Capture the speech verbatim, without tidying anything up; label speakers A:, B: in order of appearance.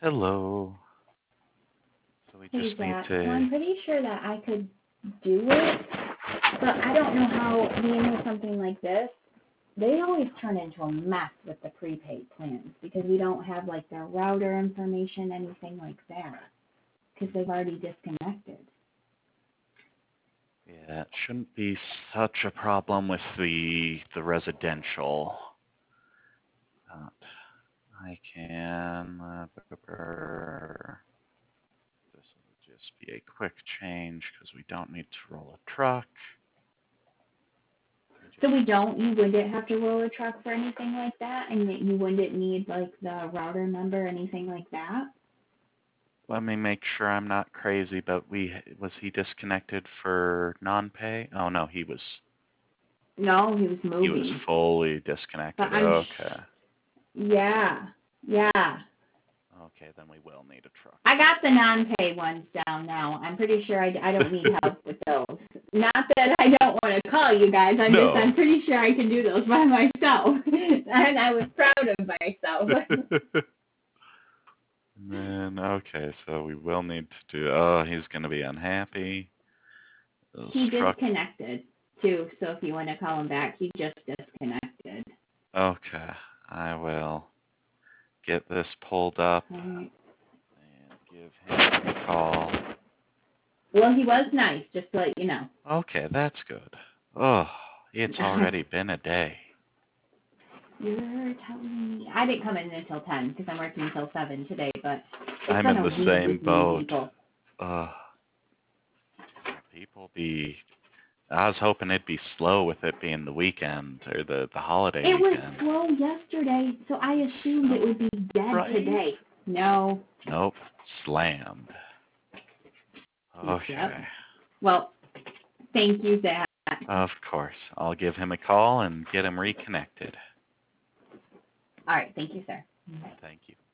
A: Hello. So we
B: Hey,
A: just need
B: Zach. So
A: to...
B: I'm pretty sure that I could do it, but I don't know how, being with something like this, they always turn into a mess with the prepaid plans because we don't have like the router information, anything like that, because they've already disconnected.
A: Yeah, it shouldn't be such a problem with the the residential. Uh, I can... Uh, this will just be a quick change because we don't need to roll a truck.
B: So we don't, you wouldn't have to roll a truck for anything like that, and that you wouldn't need like the router number or anything like that?
A: Let me make sure I'm not crazy, but we was he disconnected for non-pay? Oh no, he was
B: No, he was
A: he was
B: moving.
A: fully
B: But
A: disconnected.
B: I'm,
A: Okay.
B: sh- yeah, yeah.
A: Okay, then we will need a truck.
B: I got the non-pay ones down now. I'm pretty sure I, I don't need help with those. Not that I don't want to call you guys. I'm
A: No.
B: just, I'm pretty sure I can do those by myself. And I was proud of myself.
A: And then, okay, so we will need to do, oh, he's going to be unhappy. Those
B: He
A: truck,
B: disconnected too, so if you want to call him back, he just disconnected.
A: okay, I will get this pulled up
B: Alright.
A: and give him a call.
B: Well, he was nice, just to let you know.
A: Okay, that's good. Oh, it's already been a day.
B: You're telling me. I didn't come in until ten because I'm working until seven today, but it's
A: I'm
B: been
A: in
B: a
A: the
B: week
A: same
B: with me,
A: boat.
B: people.
A: Uh, people be, I was hoping it'd be slow with it being the weekend or the, the holiday
B: It was
A: weekend.
B: slow yesterday, so I assumed it would be dead
A: Right?
B: today. No.
A: Nope, slammed. Okay.
B: Yep. Well, thank you, Zach.
A: Of course. I'll give him a call and get him reconnected.
B: All right. Thank you, sir.
A: Thank you.